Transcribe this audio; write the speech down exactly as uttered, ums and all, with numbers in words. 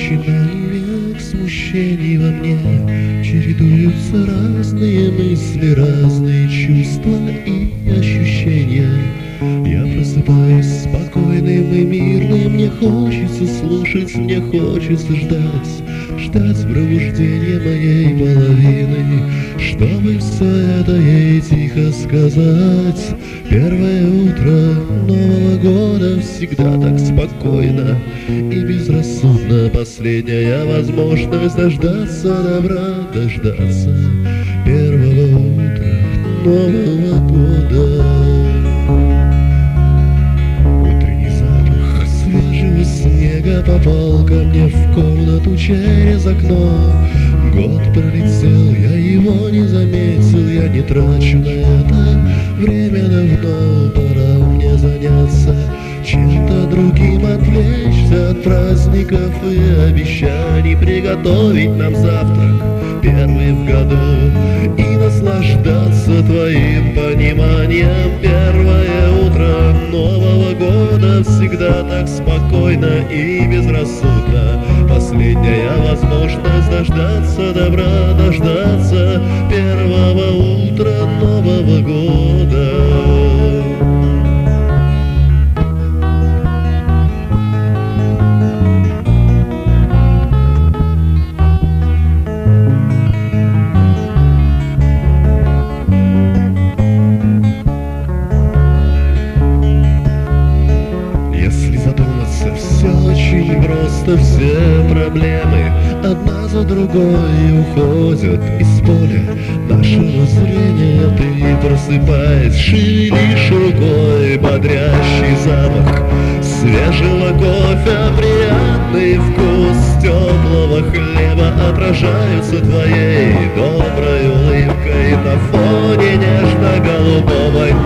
Начинаю век смущений во мне, чередуются разные мысли, разные чувства и ощущения. Я просыпаюсь спокойным и мирным, мне хочется слушать, мне хочется ждать, ждать пробуждения моей половины, чтобы все это ей тихо сказать. Первое утро Нового года всегда так спокойно и безрассудно. Последняя возможность дождаться добра, дождаться первого утра Нового года. Утренний запах свежего снега попал ко мне в комнату через окно. Год пролетел, я его не заметил, я не трачу на это время давно. Пора мне заняться чем-то другим, отвлечься от праздников и обещаний, приготовить нам завтрак первый в году и наслаждаться твоим пониманием. Первое утро Нового года всегда так спокойно и безрассудно. Последняя возможность дождаться добра, дождаться первого утра Нового года. Просто все проблемы одна за другой уходят из поля нашего зрения. Ты просыпаясь, шевелишь рукой, бодрящий запах свежего кофе, приятный вкус теплого хлеба отражаются твоей доброй улыбкой на фоне нежно-голубого